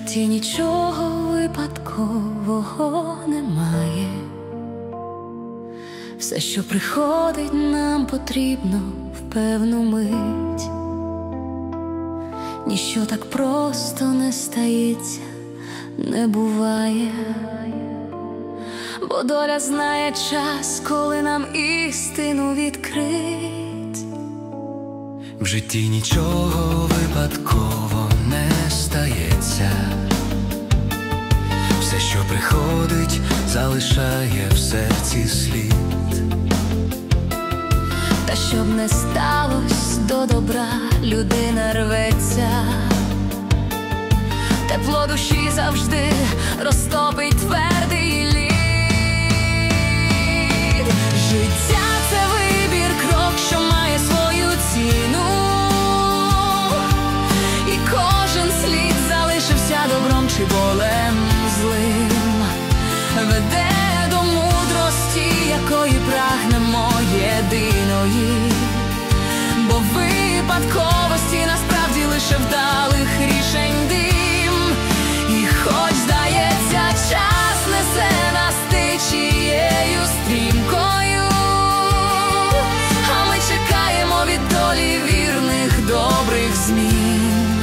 житті нічого випадкового немає. Все, що приходить, нам потрібно в певну мить. Ніщо так просто не стається, не буває, бо доля знає час, коли нам істину відкрить. В житті нічого випадково не стається. Все, що приходить, залишає в серці слід. Та щоб не сталось, до добра людина рветься. Тепло душі завжди розтопить твердий лід. Життя – це вибір, крок, що має свою ціну. І кожен слід залишився добром чи болем злим. Веде до мудрості, якої прагнемо єдиної. Бо випадковості насправді лише вдалих рішень дим. І хоч, здається, час несе нас течією стрімкою, а ми чекаємо від долі вірних добрих змін.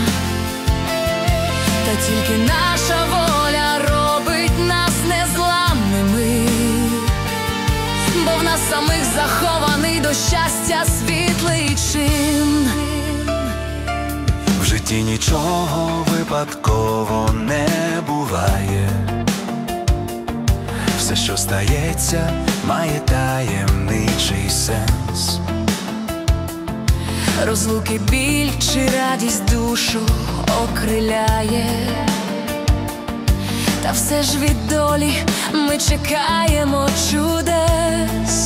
Та тільки наша воля робить нас незламними, бо в нас самих захований до щастя світлий чин. В житті нічого випадково не буває. Все, що стається, має таємничий сенс. Розлуки, біль чи радість душу окриляє. Та все ж від долі ми чекаємо чудес.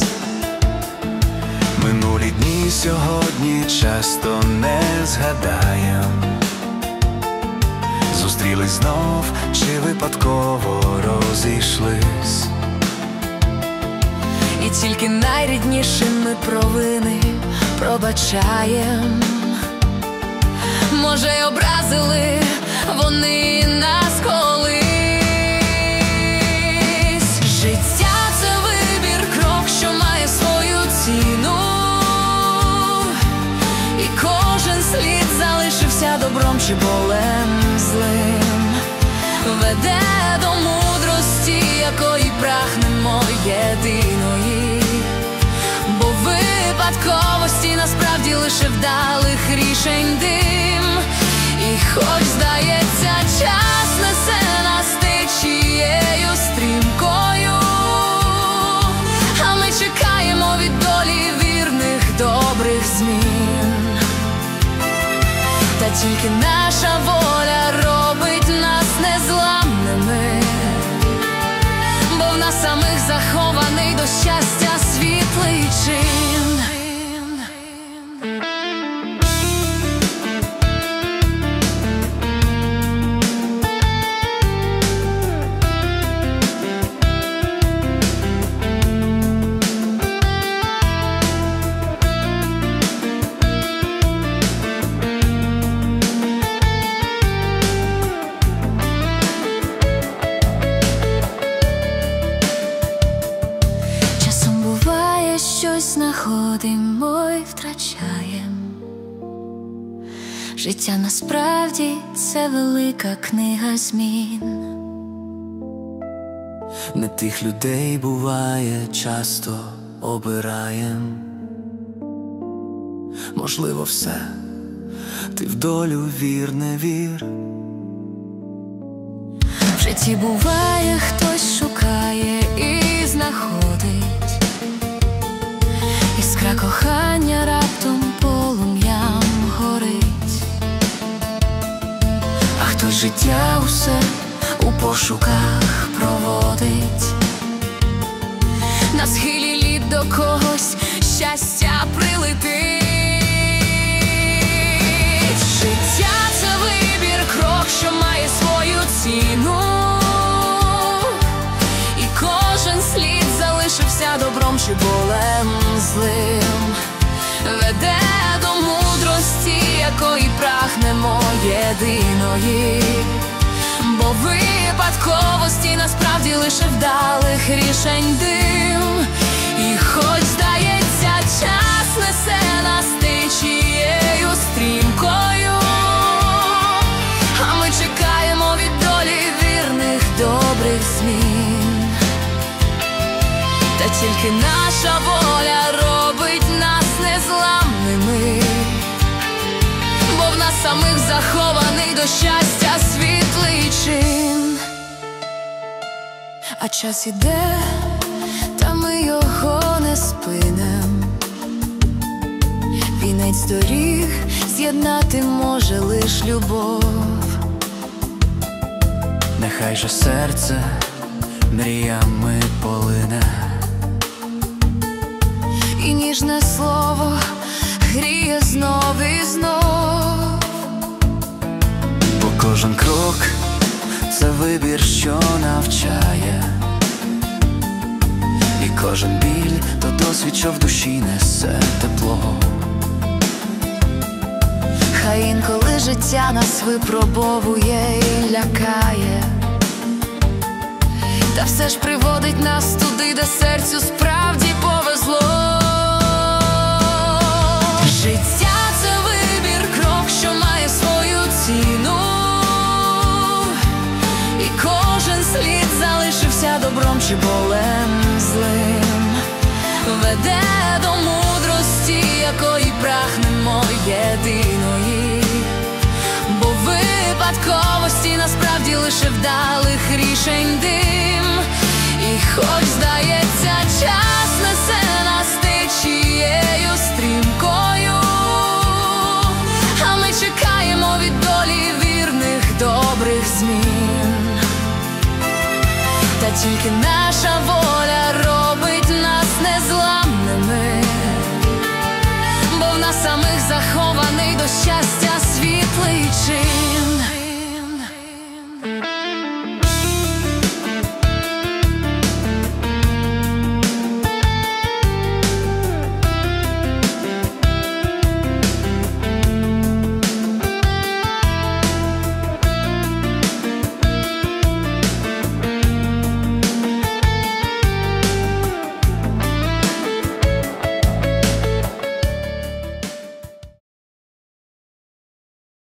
Минулі дні сьогодні часто не згадаєм. Зустрілись знов чи випадково розійшлись. І тільки найріднішим ми провини пробачаєм. Може, й образили вони нас колись. Життя – це вибір, крок, що має свою ціну. І кожен слід залишився добром чи болем злим. Веде до мудрості, якої прагнемо єдиної. Бо випадковості насправді лише вдалих рішень дим. І хоч, здається, час несе нас течією стрімкою, а ми чекаємо від долі вірних добрих змін. Та тільки наша воля робить нас незламними, бо в нас самих захований до щастя світлий чин. Щось знаходимо й втрачаєм. Життя насправді це велика книга змін. Не тих людей буває часто обираєм. Можливо, все, ти в долю вір, не вір. В житті буває, хтось шукає і знаходить. Іскра кохання раптом полум'ям горить. А хтось життя усе у пошуках проводить. На схилі літ до когось щастя прилетить. Життя – це вибір, крок, що має свою ціну. І кожен слід залишився добром чи болем злим. Веде до мудрості, якої прагнемо єдиної. бо випадковості насправді лише вдалих рішень дим. І хоч здається, час несе нас течією стрімкою, а ми чекаємо від долі вірних добрих змін. Та тільки наша воля робить нас незламними, бо в нас самих захований до щастя світлий чин. А час іде, та ми його не спинем. Вінець доріг з'єднати може лиш любов. Нехай же серце мріями полине, І ніжне слово гріє знов і знов. бо кожен крок – це вибір, що навчає, і кожен біль – то досвід, що в душі несе тепло. Хай інколи життя нас випробовує і лякає, та все ж приводить нас туди, де серцю справді повезло. Життя – це вибір, крок, що має свою ціну, і кожен слід залишився добром чи болем злим. Веде до мудрості, якої прагнемо єдиної, бо випадковості насправді лише вдалих рішень дим. І хоч здається, час несе нас течією стрімкою, а ми чекаємо від долі вірних добрих змін. Та тільки наша воля робить нас незламними, бо в нас самих захований до щастя